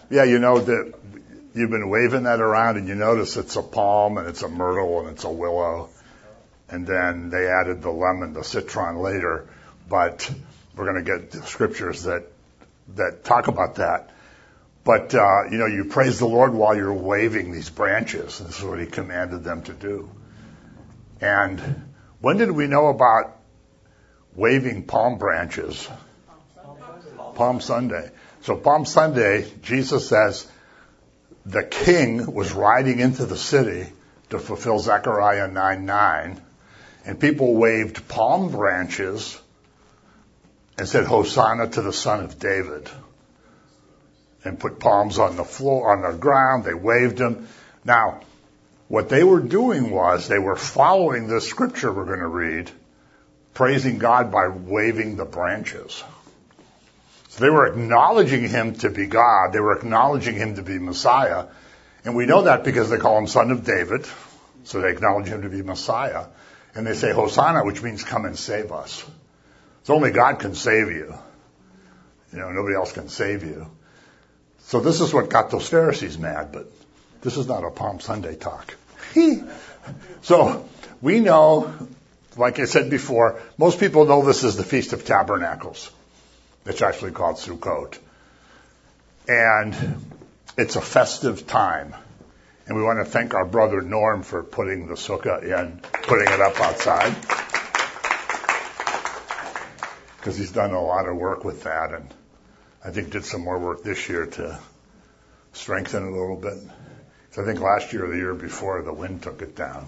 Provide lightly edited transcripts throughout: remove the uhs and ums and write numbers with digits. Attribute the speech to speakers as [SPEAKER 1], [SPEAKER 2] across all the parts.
[SPEAKER 1] Yeah, you know that you've been waving that around and you notice it's a palm and it's a myrtle and it's a willow. And then they added the lemon, the citron later. But we're going to get scriptures that talk about that. But, you praise the Lord while you're waving these branches. This is what he commanded them to do. And when did we know about waving palm branches? Palm Sunday. So Palm Sunday, Jesus says the king was riding into the city to fulfill Zechariah 9:9, and people waved palm branches and said, Hosanna to the Son of David, and put palms on the floor, on the ground. They waved them. Now, what they were doing was they were following this scripture we're going to read, praising God by waving the branches. So they were acknowledging him to be God. They were acknowledging him to be Messiah. And we know that because they call him Son of David. So they acknowledge him to be Messiah. And they say Hosanna, which means come and save us. So only God can save you. Nobody else can save you. So this is what got those Pharisees mad, but this is not a Palm Sunday talk. So we know, like I said before, most people know this is the Feast of Tabernacles. It's actually called Sukkot. And it's a festive time. And we want to thank our brother Norm for putting the sukkah in, putting it up outside. Because he's done a lot of work with that, and I think did some more work this year to strengthen it a little bit. So I think last year or the year before, the wind took it down.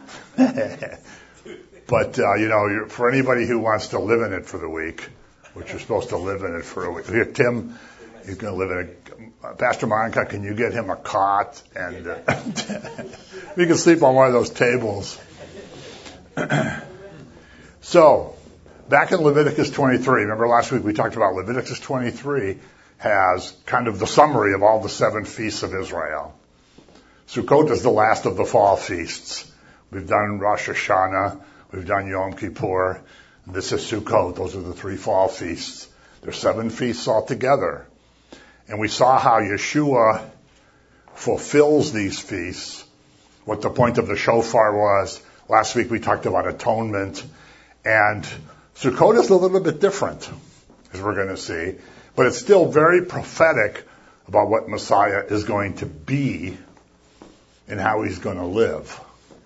[SPEAKER 1] But, for anybody who wants to live in it for the week, which you're supposed to live in it for a week. Here, Tim, he's going to live in it. Pastor Monica, can you get him a cot? And we can sleep on one of those tables. So, back in Leviticus 23, remember last week we talked about Leviticus 23 has kind of the summary of all the 7 feasts of Israel. Sukkot is the last of the fall feasts. We've done Rosh Hashanah, we've done Yom Kippur, and this is Sukkot. Those are the 3 fall feasts. There's 7 feasts altogether. And we saw how Yeshua fulfills these feasts, what the point of the shofar was. Last week we talked about atonement, and Sukkot is a little bit different, as we're going to see, but it's still very prophetic about what Messiah is going to be and how he's going to live.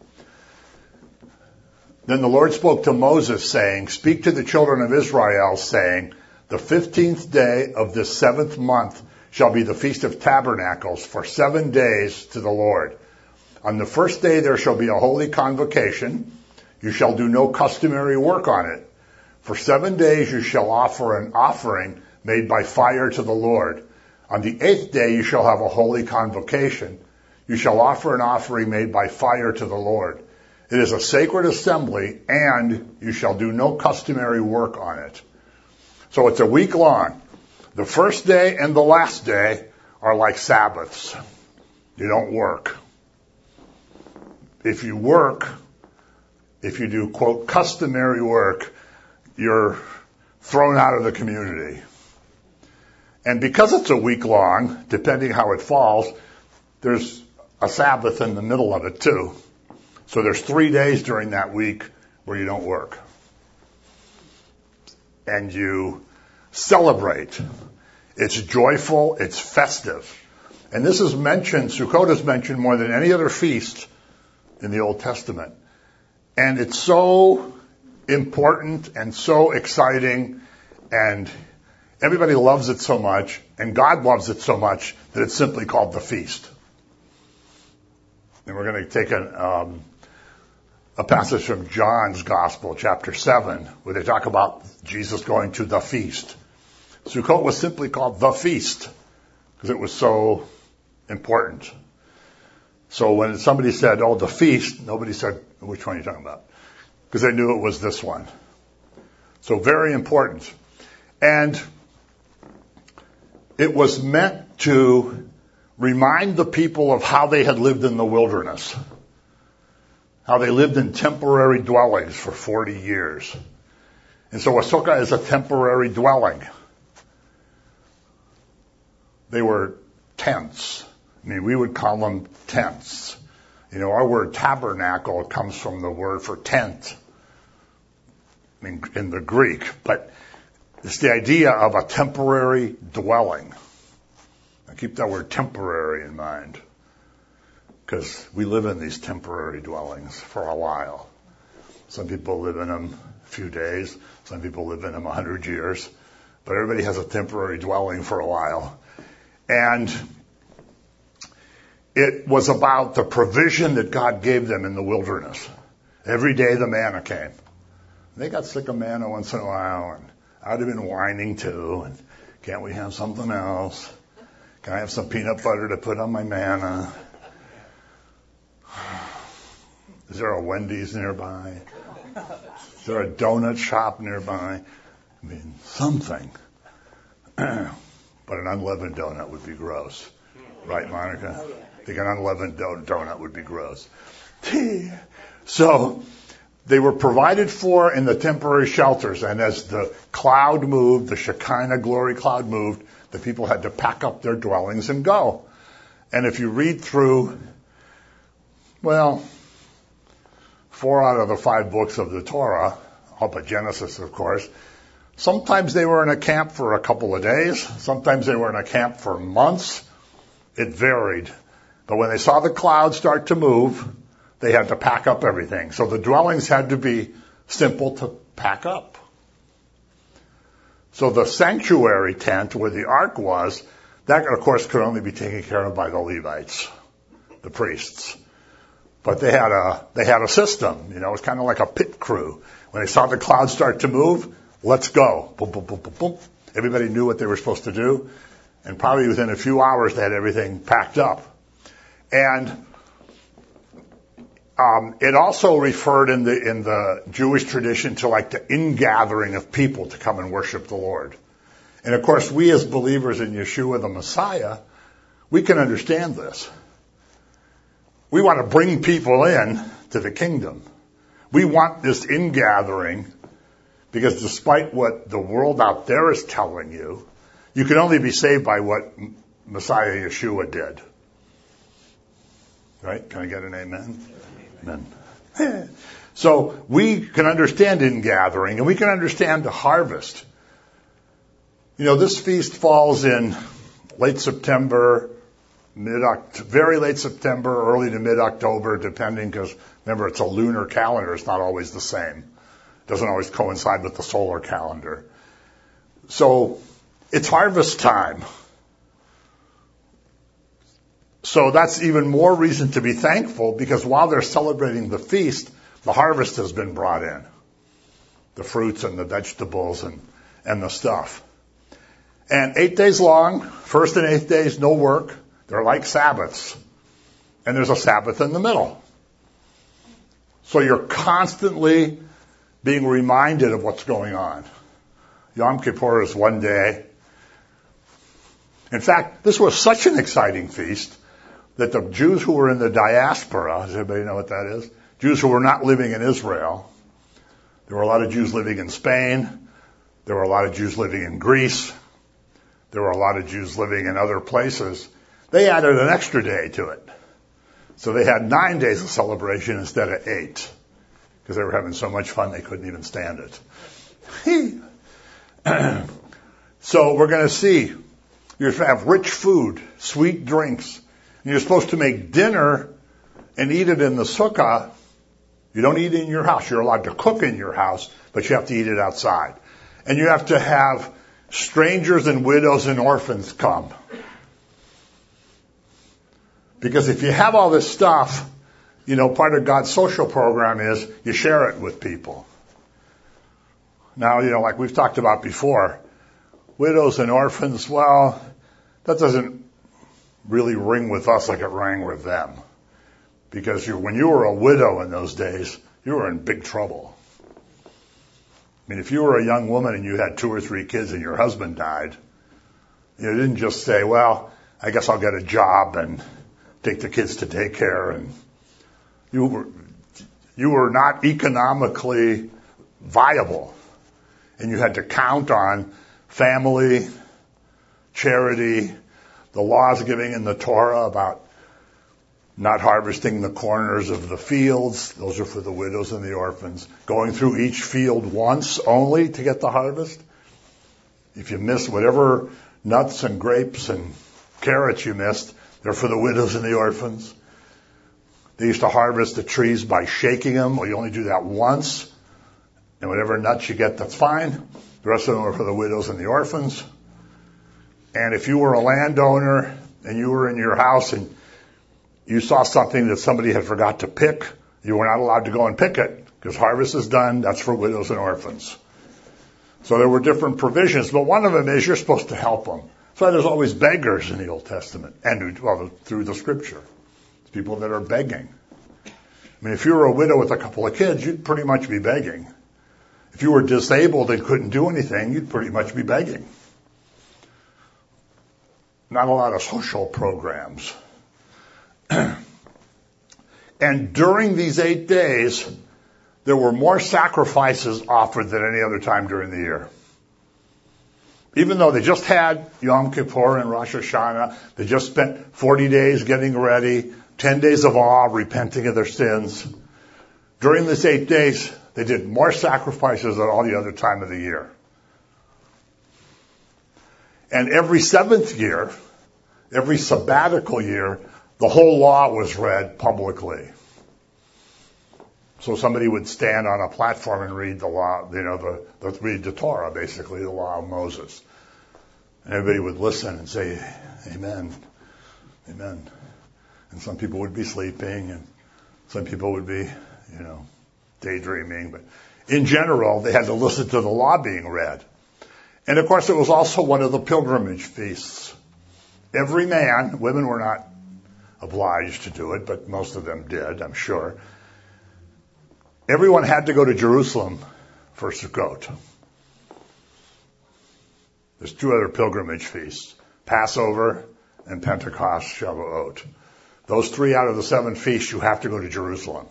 [SPEAKER 1] Then the Lord spoke to Moses, saying, Speak to the children of Israel, saying, The 15th day of this 7th month shall be the Feast of Tabernacles for 7 days to the Lord. On the first day there shall be a holy convocation. You shall do no customary work on it. For 7 days you shall offer an offering made by fire to the Lord. On the 8th day you shall have a holy convocation. You shall offer an offering made by fire to the Lord. It is a sacred assembly, and you shall do no customary work on it. So it's a week long. The first day and the last day are like Sabbaths. You don't work. If you work, if you do, quote, customary work, you're thrown out of the community. And because it's a week long, depending how it falls, there's a Sabbath in the middle of it too. So there's 3 days during that week where you don't work. And you celebrate. It's joyful, it's festive. And this is mentioned, Sukkot is mentioned more than any other feast in the Old Testament. And it's so important and so exciting, and everybody loves it so much, and God loves it so much that it's simply called the feast. And we're going to take a passage from John's Gospel, chapter 7, where they talk about Jesus going to the feast. Sukkot was simply called the feast because it was so important. So when somebody said, oh, the feast, nobody said, which one are you talking about? Because they knew it was this one. So very important. And it was meant to remind the people of how they had lived in the wilderness, how they lived in temporary dwellings for 40 years. And so a sukkah is a temporary dwelling. They were tents. I mean, we would call them tents. You know, our word tabernacle comes from the word for tent, I mean, in the Greek. But it's the idea of a temporary dwelling. Now keep that word temporary in mind, because we live in these temporary dwellings for a while. Some people live in them a few days. Some people live in them 100 years. But everybody has a temporary dwelling for a while. And it was about the provision that God gave them in the wilderness. Every day the manna came. They got sick of manna once in a while, and I'd have been whining too. And can't we have something else? Can I have some peanut butter to put on my manna? Is there a Wendy's nearby? Is there a donut shop nearby? I mean, something. But an unleavened donut would be gross. Right, Monica? I think an unleavened donut would be gross. So they were provided for in the temporary shelters, and as the cloud moved, the Shekinah glory cloud moved, the people had to pack up their dwellings and go. And if you read through, well, 4 out of the 5 books of the Torah, all but Genesis, of course, sometimes they were in a camp for a couple of days. Sometimes they were in a camp for months. It varied. But when they saw the clouds start to move, they had to pack up everything. So the dwellings had to be simple to pack up. So the sanctuary tent where the ark was, that of course could only be taken care of by the Levites, the priests. But they had a system, you know, it was kind of like a pit crew. When they saw the clouds start to move, let's go. Boom, boom, boom, boom, boom. Everybody knew what they were supposed to do. And probably within a few hours, they had everything packed up. And it also referred in the Jewish tradition to like the ingathering of people to come and worship the Lord. And of course, we as believers in Yeshua the Messiah, we can understand this. We want to bring people in to the kingdom. We want this ingathering because despite what the world out there is telling you, you can only be saved by what Messiah Yeshua did. Right? Can I get an amen? Amen. So we can understand ingathering and we can understand the harvest. You know, this feast falls in late September, very late September, early to mid-October, depending, because remember, it's a lunar calendar. It's not always the same. It doesn't always coincide with the solar calendar. So it's harvest time. So that's even more reason to be thankful, because while they're celebrating the feast, the harvest has been brought in. The fruits and the vegetables and the stuff. And 8 days long, first and 8th days, no work. They're like Sabbaths. And there's a Sabbath in the middle. So you're constantly being reminded of what's going on. Yom Kippur is one day. In fact, this was such an exciting feast that the Jews who were in the diaspora, does anybody know what that is? Jews who were not living in Israel. There were a lot of Jews living in Spain. There were a lot of Jews living in Greece. There were a lot of Jews living in other places. They added an extra day to it. So they had 9 days of celebration instead of 8. Because they were having so much fun they couldn't even stand it. So we're going to see. You're going to have rich food, sweet drinks. And you're supposed to make dinner and eat it in the sukkah. You don't eat it in your house. You're allowed to cook in your house, but you have to eat it outside. And you have to have strangers and widows and orphans come. Because if you have all this stuff, you know, part of God's social program is you share it with people. Now, you know, like we've talked about before, widows and orphans, well, that doesn't really ring with us like it rang with them. Because when you were a widow in those days, you were in big trouble. I mean, if you were a young woman and you had 2 or 3 kids and your husband died, you didn't just say, well, I guess I'll get a job and take the kids to daycare. And you were not economically viable. And you had to count on family, charity, The laws given in the Torah about not harvesting the corners of the fields, those are for the widows and the orphans. Going through each field once only to get the harvest. If you miss whatever nuts and grapes and carrots you missed, they're for the widows and the orphans. They used to harvest the trees by shaking them. Well, you only do that once. And whatever nuts you get, that's fine. The rest of them are for the widows and the orphans. And if you were a landowner and you were in your house and you saw something that somebody had forgot to pick, you were not allowed to go and pick it because harvest is done. That's for widows and orphans. So there were different provisions, but one of them is you're supposed to help them. So there's always beggars in the Old Testament and through the Scripture. It's people that are begging. I mean, if you were a widow with a couple of kids, you'd pretty much be begging. If you were disabled and couldn't do anything, you'd pretty much be begging. Not a lot of social programs. And during these 8 days, there were more sacrifices offered than any other time during the year. Even though they just had Yom Kippur and Rosh Hashanah, they just spent 40 days getting ready, 10 days of awe, repenting of their sins. During these 8 days, they did more sacrifices than all the other time of the year. And every seventh year, every sabbatical year, the whole law was read publicly. So somebody would stand on a platform and read the law, read the Torah, basically, the law of Moses. And everybody would listen and say, Amen, Amen. And some people would be sleeping and some people would be, daydreaming. But in general, they had to listen to the law being read. And of course, it was also one of the pilgrimage feasts. Every man, women were not obliged to do it, but most of them did, I'm sure. Everyone had to go to Jerusalem for Sukkot. There's 2 other pilgrimage feasts, Passover and Pentecost, Shavuot. Those 3 out of the 7 feasts, you have to go to Jerusalem.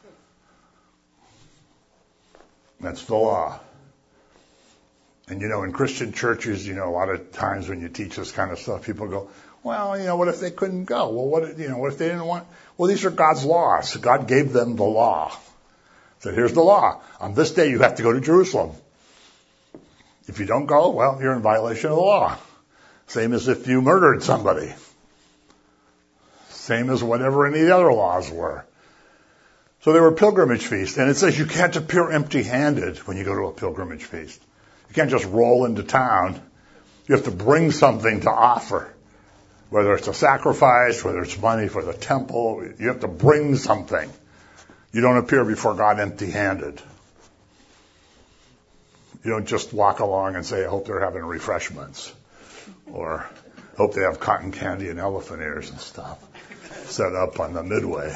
[SPEAKER 1] That's the law. And in Christian churches, a lot of times when you teach this kind of stuff, people go, well, what if they couldn't go? Well, what if they didn't want? Well, these are God's laws. God gave them the law. So here's the law. On this day, you have to go to Jerusalem. If you don't go, well, you're in violation of the law. Same as if you murdered somebody. Same as whatever any of the other laws were. So they were pilgrimage feasts. And it says you can't appear empty-handed when you go to a pilgrimage feast. You can't just roll into town. You have to bring something to offer. Whether it's a sacrifice, whether it's money for the temple, you have to bring something. You don't appear before God empty-handed. You don't just walk along and say, I hope they're having refreshments. Or hope they have cotton candy and elephant ears and stuff set up on the midway.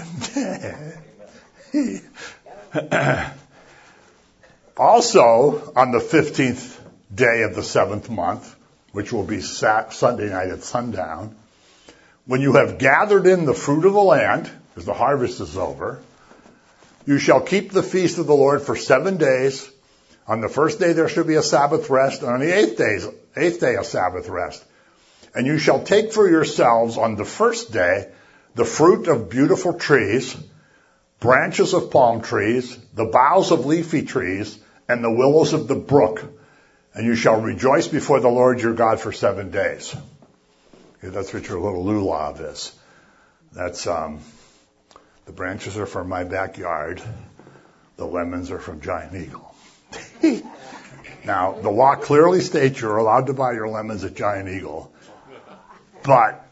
[SPEAKER 1] Also, on the 15th day of the 7th month, which will be Sunday night at sundown, when you have gathered in the fruit of the land, because the harvest is over, you shall keep the feast of the Lord for 7 days. On the first day there shall be a Sabbath rest, and on the eighth day a Sabbath rest. And you shall take for yourselves on the first day the fruit of beautiful trees, branches of palm trees, the boughs of leafy trees, and the willows of the brook. And you shall rejoice before the Lord your God for 7 days. Okay, that's what your little lulav is. That's, the branches are from my backyard. The lemons are from Giant Eagle. Now, the law clearly states you're allowed to buy your lemons at Giant Eagle. But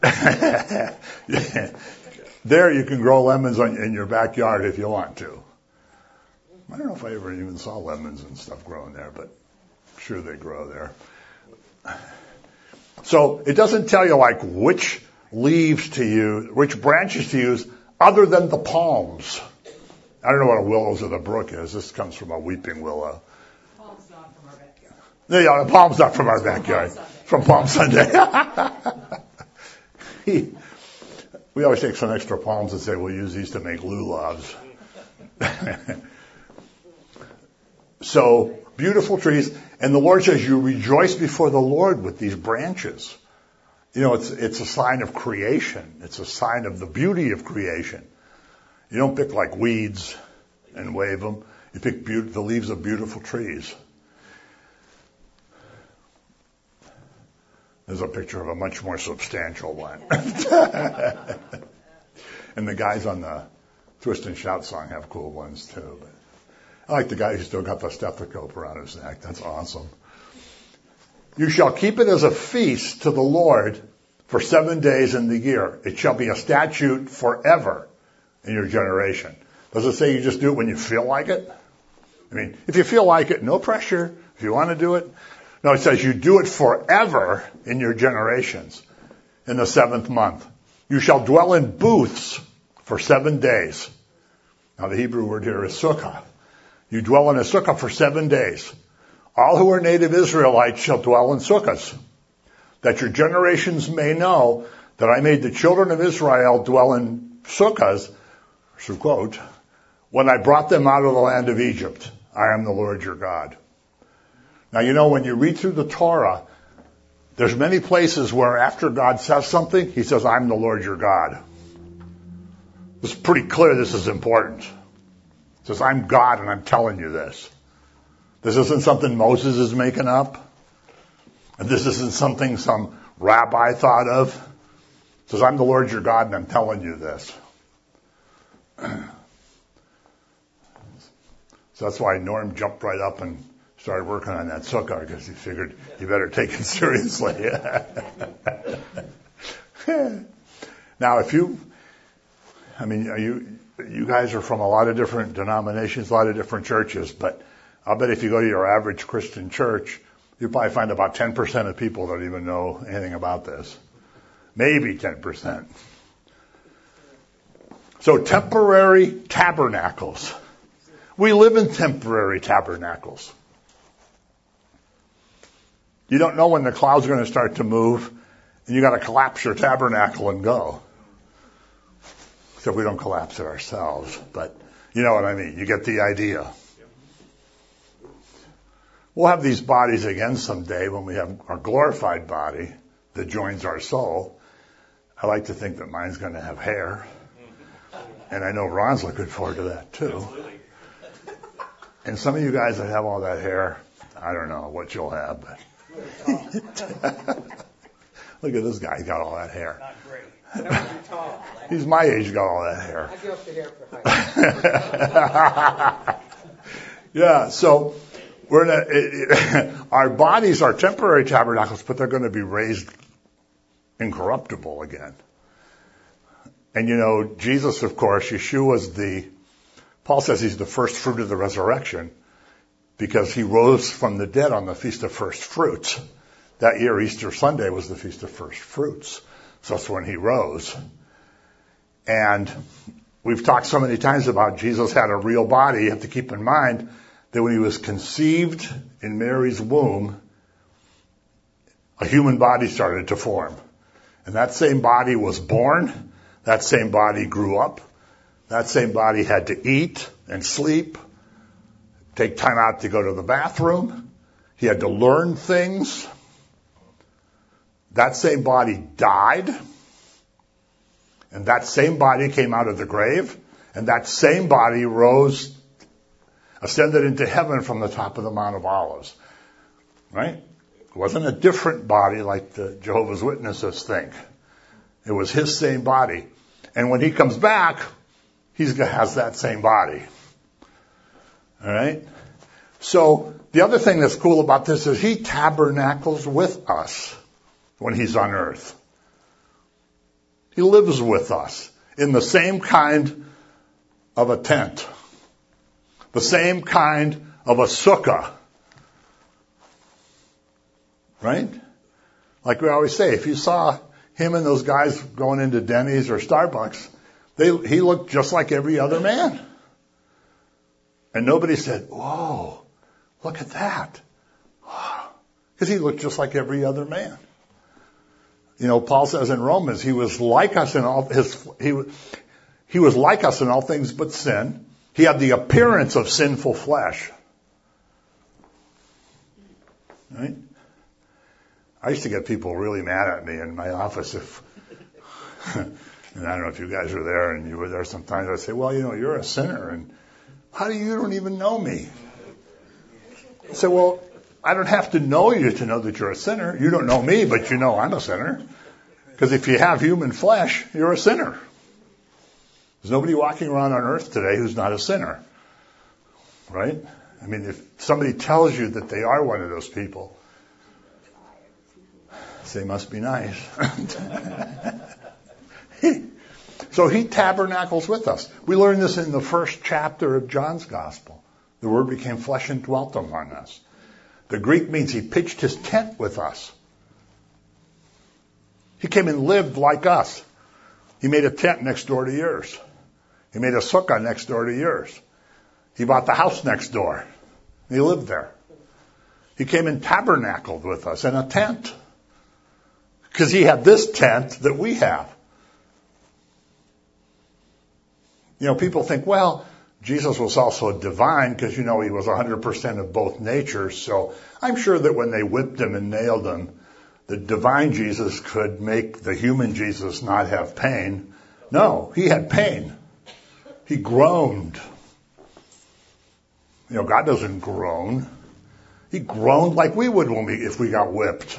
[SPEAKER 1] there you can grow lemons in your backyard if you want to. I don't know if I ever even saw lemons and stuff growing there, but I'm sure they grow there. So it doesn't tell you which leaves to use, which branches to use, other than the palms. I don't know what a willows of the brook is. This comes from a weeping willow.
[SPEAKER 2] Palm's not from our backyard.
[SPEAKER 1] Yeah, the palm's not from our backyard. From Palm Sunday. We always take some extra palms and say we'll use these to make lulavs. So, beautiful trees. And the Lord says you rejoice before the Lord with these branches. it's a sign of creation. It's a sign of the beauty of creation. You don't pick like weeds and wave them. You pick the leaves of beautiful trees. There's a picture of a much more substantial one. And the guys on the Twist and Shout song have cool ones too. But I like the guy who still got the stethoscope around his neck. That's awesome. You shall keep it as a feast to the Lord for 7 days in the year. It shall be a statute forever in your generation. Does it say you just do it when you feel like it? I mean, if you feel like it, no pressure. If you want to do it. No, it says you do it forever in your generations. In the 7th month. You shall dwell in booths for 7 days. Now the Hebrew word here is sukkah. You dwell in a sukkah for 7 days. All who are native Israelites shall dwell in sukkahs, that your generations may know that I made the children of Israel dwell in sukkahs, Sukkot, when I brought them out of the land of Egypt. I am the Lord your God. Now, when you read through the Torah, there's many places where after God says something, he says, I'm the Lord your God. It's pretty clear this is important. It says, I'm God and I'm telling you this. This isn't something Moses is making up. And this isn't something some rabbi thought of. It says, I'm the Lord your God and I'm telling you this. So that's why Norm jumped right up and started working on that sukkah, because he figured you better take it seriously. Now, you guys are from a lot of different denominations, a lot of different churches, but I'll bet if you go to your average Christian church, you'll probably find about 10% of people don't even know anything about this. Maybe 10%. So temporary tabernacles. We live in temporary tabernacles. You don't know when the clouds are going to start to move, and you got to collapse your tabernacle and go. So we don't collapse it ourselves, but you know what I mean. You get the idea. We'll have these bodies again someday when we have our glorified body that joins our soul. I like to think that mine's going to have hair. And I know Ron's looking forward to that too. And some of you guys that have all that hair, I don't know what you'll have, but look at this guy, he's got all that hair.
[SPEAKER 2] Not great. Not too tall.
[SPEAKER 1] He's my age, got all that hair.
[SPEAKER 2] I give up the hair for height.
[SPEAKER 1] Yeah, so our bodies are temporary tabernacles, but they're going to be raised incorruptible again. And Jesus, of course, Yeshua's Paul says he's the first fruit of the resurrection because he rose from the dead on the Feast of First Fruits. That year, Easter Sunday was the Feast of First Fruits. So that's when he rose. And we've talked so many times about Jesus had a real body. You have to keep in mind that when he was conceived in Mary's womb, a human body started to form. And that same body was born. That same body grew up. That same body had to eat and sleep, take time out to go to the bathroom. He had to learn things. That same body died. And that same body came out of the grave. And that same body rose, ascended into heaven from the top of the Mount of Olives. Right? It wasn't a different body like the Jehovah's Witnesses think. It was his same body. And when he comes back, he has that same body. All right? So the other thing that's cool about this is he tabernacles with us when he's on earth. He lives with us in the same kind of a tent, the same kind of a sukkah. Right? Like we always say, if you saw him and those guys going into Denny's or Starbucks, he looked just like every other man. And nobody said, whoa, look at that. Because he looked just like every other man. Paul says in Romans, he was like us in all he was like us in all things but sin. He had the appearance of sinful flesh. Right? I used to get people really mad at me in my office if, and I don't know if you guys were there and you were there sometimes, I'd say, well, you're a sinner and you don't even know me? I say, well, I don't have to know you to know that you're a sinner. You don't know me, but you know I'm a sinner. Because if you have human flesh, you're a sinner. There's nobody walking around on earth today who's not a sinner. Right? I mean, if somebody tells you that they are one of those people, they must be nice. So he tabernacles with us. We learn this in the first chapter of John's Gospel. The Word became flesh and dwelt among us. The Greek means he pitched his tent with us. He came and lived like us. He made a tent next door to yours. He made a sukkah next door to yours. He bought the house next door. He lived there. He came and tabernacled with us in a tent. Because he had this tent that we have. People think, well, Jesus was also divine because, he was 100% of both natures. So I'm sure that when they whipped him and nailed him, the divine Jesus could make the human Jesus not have pain. No, he had pain. He groaned. God doesn't groan. He groaned like we would if we got whipped.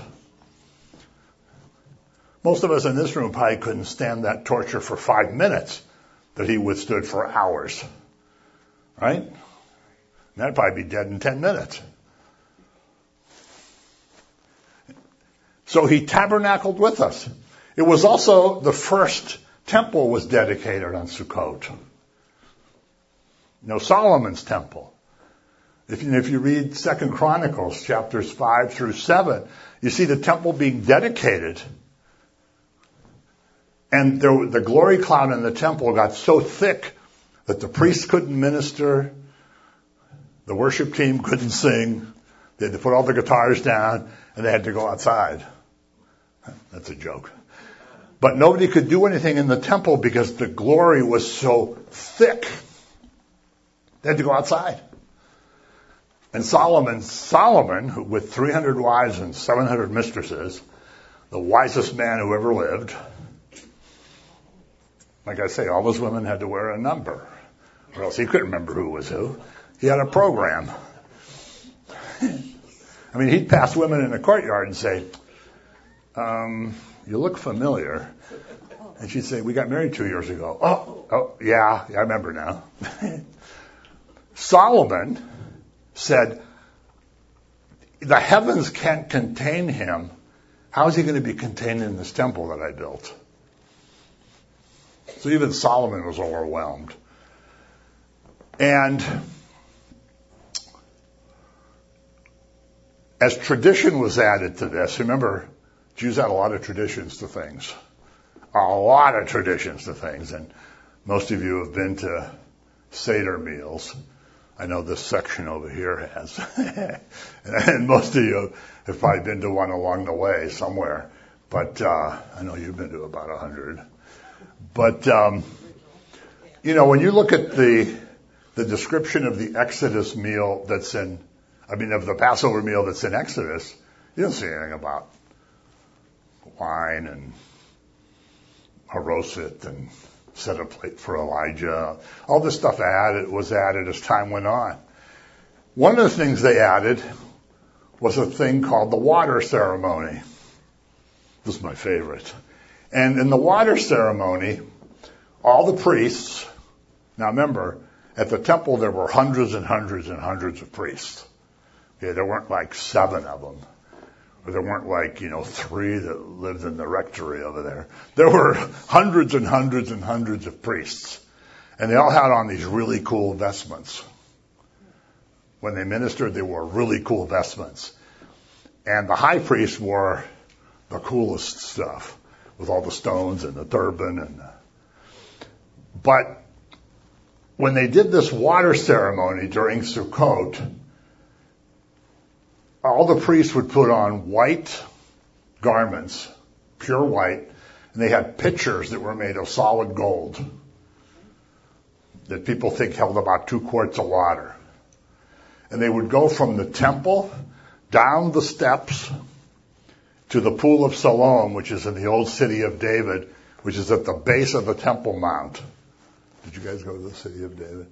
[SPEAKER 1] Most of us in this room probably couldn't stand that torture for 5 minutes that he withstood for hours. Right? And that'd probably be dead in 10 minutes. So he tabernacled with us. It was also the first temple was dedicated on Sukkot. Solomon's temple. If you read 2 Chronicles chapters 5 through 7, you see the temple being dedicated. And the glory cloud in the temple got so thick that the priests couldn't minister, the worship team couldn't sing, they had to put all the guitars down, and they had to go outside. That's a joke. But nobody could do anything in the temple because the glory was so thick. They had to go outside. And Solomon, with 300 wives and 700 mistresses, the wisest man who ever lived, like I say, all those women had to wear a number, or else he couldn't remember who was who. He had a program. He'd pass women in the courtyard and say, you look familiar. And she'd say, we got married 2 years ago. Oh, yeah, I remember now. Solomon said, the heavens can't contain him. How is he going to be contained in this temple that I built? So even Solomon was overwhelmed. And as tradition was added to this, remember, Jews had a lot of traditions to things. A lot of traditions to things. And most of you have been to Seder meals. I know this section over here has. And most of you have probably been to one along the way somewhere. But I know you've been to about 100. But, when you look at the description of the Exodus meal of the Passover meal that's in Exodus, you don't see anything about wine and haroset and set a plate for Elijah. All this stuff was added as time went on. One of the things they added was a thing called the water ceremony. This is my favorite. And in the water ceremony, all the priests, now remember, at the temple there were hundreds and hundreds and hundreds of priests. Okay, there weren't like 7 of them. Or there weren't like, 3 that lived in the rectory over there. There were hundreds and hundreds and hundreds of priests. And they all had on these really cool vestments. When they ministered, they wore really cool vestments. And the high priest wore the coolest stuff with all the stones and the turban. But when they did this water ceremony during Sukkot, all the priests would put on white garments, pure white, and they had pitchers that were made of solid gold that people think held about 2 quarts of water. And they would go from the temple down the steps to the Pool of Siloam, which is in the old city of David, which is at the base of the Temple Mount. Did you guys go to the city of David?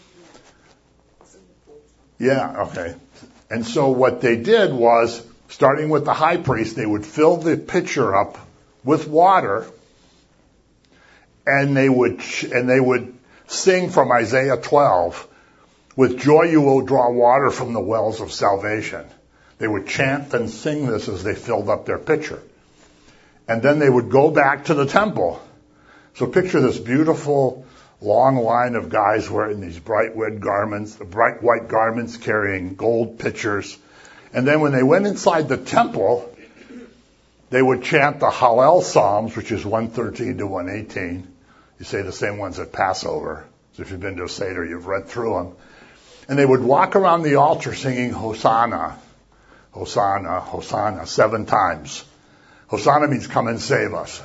[SPEAKER 1] Yeah, okay. And so what they did was, starting with the high priest, they would fill the pitcher up with water, and they would sing from Isaiah 12, "With joy you will draw water from the wells of salvation." They would chant and sing this as they filled up their pitcher. And then they would go back to the temple. So picture this beautiful long line of guys wearing these bright white garments carrying gold pitchers. And then when they went inside the temple, they would chant the Hallel Psalms, which is 113 to 118. You say the same ones at Passover. So if you've been to a Seder, you've read through them. And they would walk around the altar singing Hosanna, Hosanna, Hosanna 7 times. Hosanna means come and save us.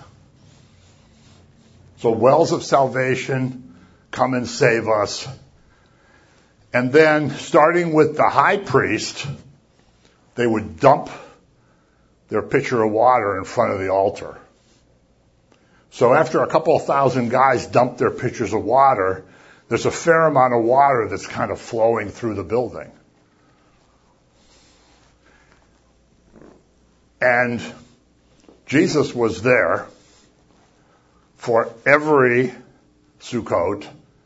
[SPEAKER 1] So wells of salvation, come and save us. And then, starting with the high priest, they would dump their pitcher of water in front of the altar. So after a couple of thousand guys dump their pitchers of water, there's a fair amount of water that's kind of flowing through the building. And Jesus was there for every Sukkot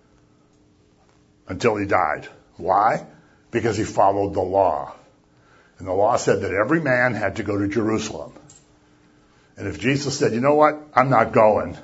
[SPEAKER 1] until he died. Why? Because he followed the law. And the law said that every man had to go to Jerusalem. And if Jesus said, you know what, I'm not going,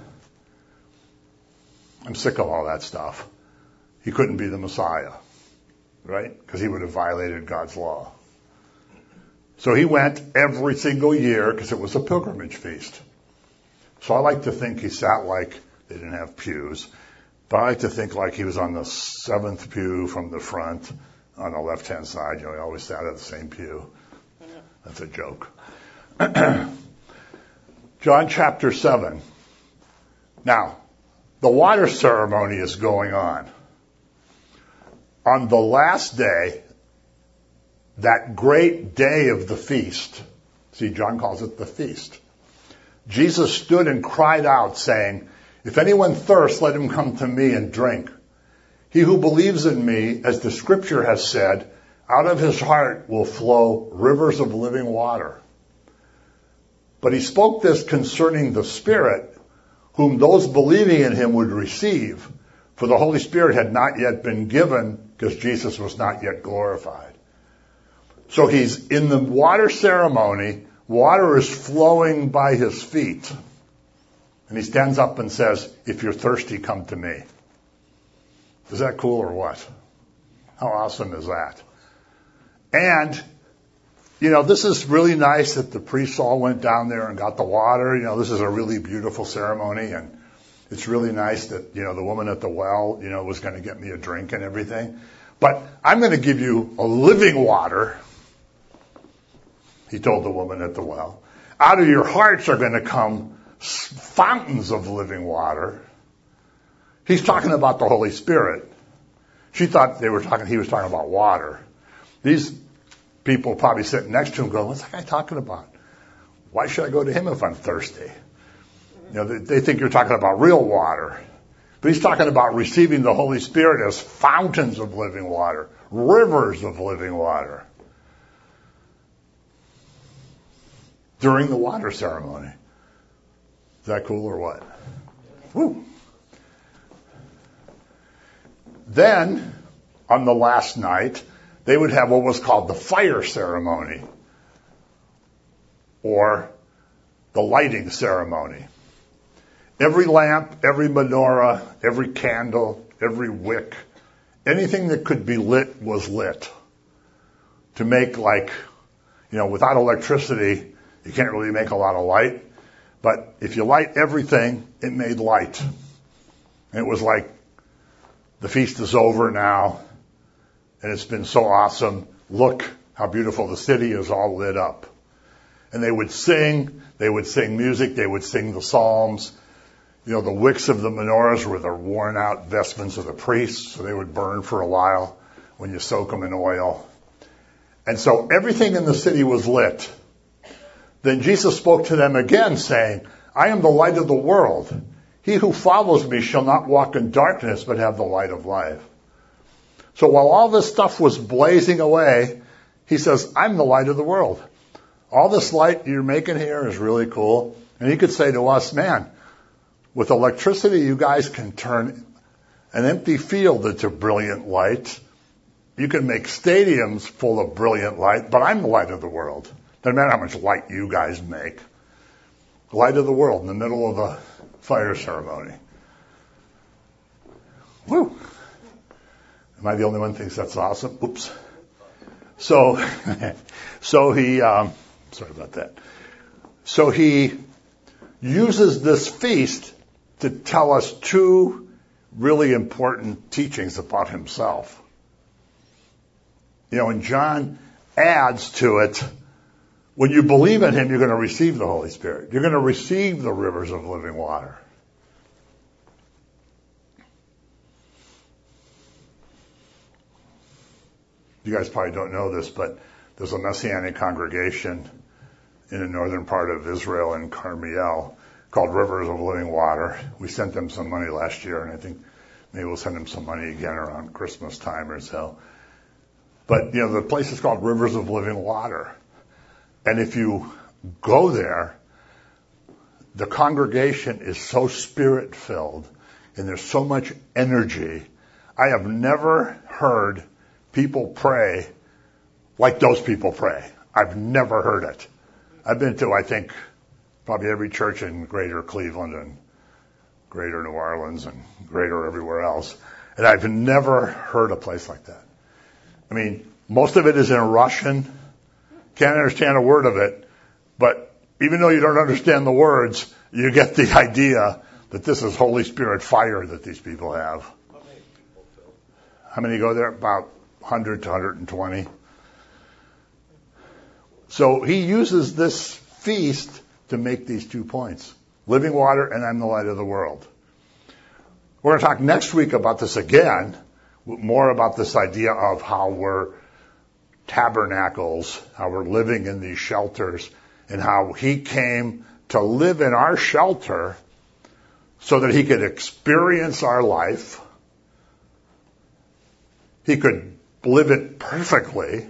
[SPEAKER 1] I'm sick of all that stuff, he couldn't be the Messiah, right? Because he would have violated God's law. So he went every single year because it was a pilgrimage feast. So I like to think he sat like, they didn't have pews, but I like to think like he was on the 7th pew from the front on the left-hand side. You know, he always sat at the same pew. That's a joke. John chapter 7. Now, the water ceremony is going on. On the last day, that great day of the feast, see, John calls it the feast, Jesus stood and cried out, saying, "If anyone thirsts, let him come to me and drink. He who believes in me, as the scripture has said, out of his heart will flow rivers of living water." But he spoke this concerning the Spirit, whom those believing in him would receive, for the Holy Spirit had not yet been given, because Jesus was not yet glorified. So he's in the water ceremony, water is flowing by his feet. And he stands up and says, "If you're thirsty, come to me." Is that cool or what? How awesome is that? And, you know, this is really nice that the priests all went down there and got the water. You know, this is a really beautiful ceremony, and it's really nice that, you know, the woman at the well, you know, was going to get me a drink and everything. But I'm going to give you a living water, he told the woman at the well. Out of your hearts are going to come fountains of living water. He's talking about the Holy Spirit. She thought he was talking about water. These people probably sitting next to him going, "What's that guy talking about? Why should I go to him if I'm thirsty?" You know, they think you're talking about real water. But he's talking about receiving the Holy Spirit as fountains of living water, rivers of living water, during the water ceremony. Is that cool or what? Woo. Then, on the last night, they would have what was called the fire ceremony, or the lighting ceremony. Every lamp, every menorah, every candle, every wick, anything that could be lit was lit. To make, like, you know, without electricity, you can't really make a lot of light. But if you light everything, it made light. And it was like, the feast is over now, and it's been so awesome. Look how beautiful the city is all lit up. And they would sing music, they would sing the psalms. You know, the wicks of the menorahs were the worn out vestments of the priests, so they would burn for a while when you soak them in oil. And so everything in the city was lit. Then Jesus spoke to them again, saying, I am the light of the world. He who follows me shall not walk in darkness, but have the light of life. So while all this stuff was blazing away, he says, I'm the light of the world. All this light you're making here is really cool. And he could say to us, man, with electricity, you guys can turn an empty field into brilliant light. You can make stadiums full of brilliant light, but I'm the light of the world. Doesn't matter how much light you guys make. Light of the world in the middle of a fire ceremony. Woo! Am I the only one who thinks that's awesome? Oops. So he, sorry about that. So he uses this feast to tell us two really important teachings about himself. And John adds to it, when you believe in him, you're going to receive the Holy Spirit. You're going to receive the rivers of living water. You guys probably don't know this, but there's a Messianic congregation in the northern part of Israel in Carmiel called Rivers of Living Water. We sent them some money last year, and I think maybe we'll send them some money again around Christmas time or so. But, the place is called Rivers of Living Water. And if you go there, the congregation is so spirit-filled, and there's so much energy. I have never heard people pray like those people pray. I've never heard it. I've been to, I think, probably every church in greater Cleveland and greater New Orleans and greater everywhere else, and I've never heard a place like that. I mean, most of it is in Russian. Can't understand a word of it, but even though you don't understand the words, you get the idea that this is Holy Spirit fire that these people have. How many go there? About 100 to 120. So he uses this feast to make these 2 points. Living water, and I'm the light of the world. We're going to talk next week about this again, more about this idea of how we're tabernacles, how we're living in these shelters, and how he came to live in our shelter so that he could experience our life. He could live it perfectly,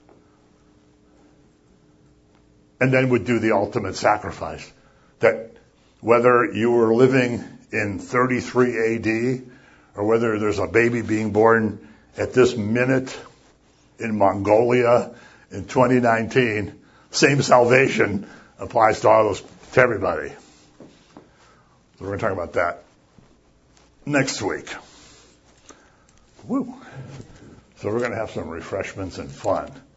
[SPEAKER 1] and then would do the ultimate sacrifice. That whether you were living in 33 AD, or whether there's a baby being born at this minute in Mongolia in 2019, same salvation applies to everybody. So we're going to talk about that next week. Woo! So we're going to have some refreshments and fun.